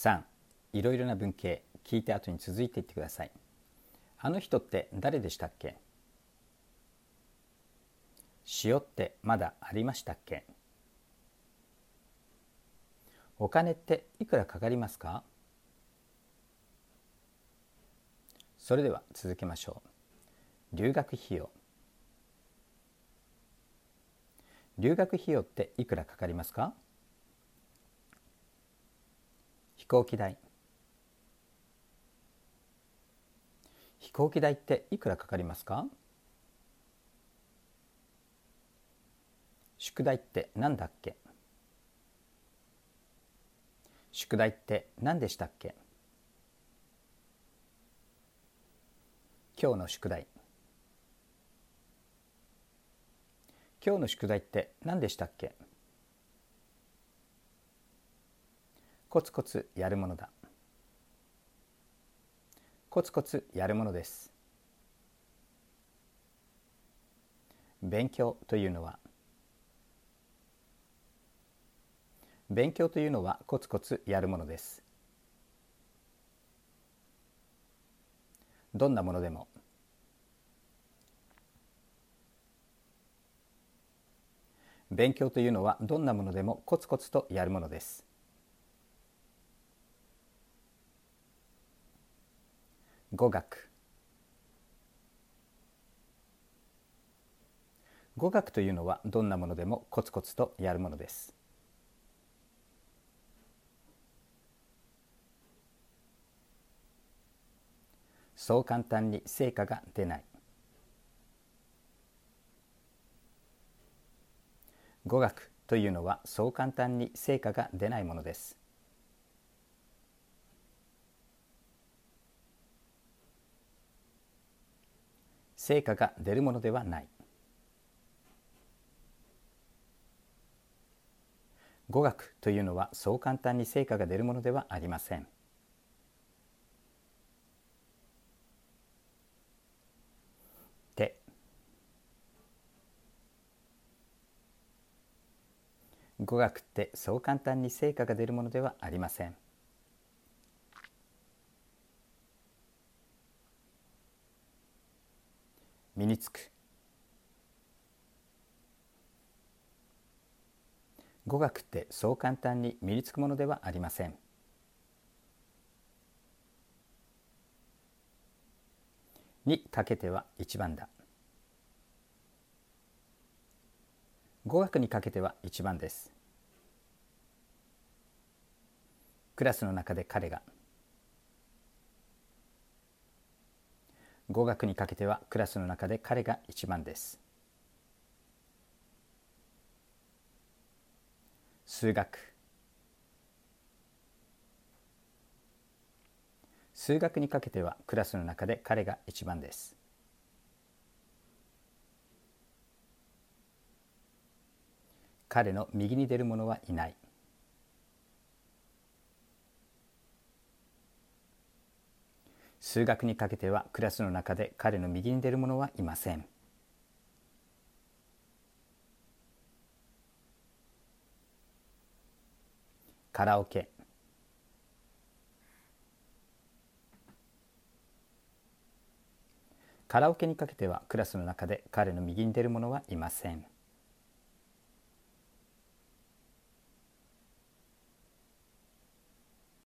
3、いろいろな文系、聞いた後に続いていってください。あの人って誰でしたっけ？塩ってまだありましたっけ？お金っていくらかかりますか？それでは続けましょう。留学費用。留学費用っていくらかかりますか？飛行機代。飛行機代っていくらかかりますか？宿題って何だっけ？宿題って何でしたっけ？今日の宿題。今日の宿題って何でしたっけ？コツコツやるものだ。コツコツやるものです。勉強というのはコツコツやるものです。どんなものでも。勉強というのはどんなものでもコツコツとやるものです。語学。語学というのはどんなものでもコツコツとやるものです。そう簡単に成果が出ない。語学というのはそう簡単に成果が出ないものです。成果が出るものではない。語学というのはそう簡単に成果が出るものではありません。手。語学ってそう簡単に成果が出るものではありません。身につく。語学ってそう簡単に身につくものではありません。にかけては一番だ。語学にかけては一番です。クラスの中で彼が。語学にかけてはクラスの中で彼が一番です。数学。数学にかけてはクラスの中で彼が一番です。彼の右に出る者はいない。数学にかけてはクラスの中で彼の右に出る者はいません。カラオケ。カラオケにかけてはクラスの中で彼の右に出る者はいません。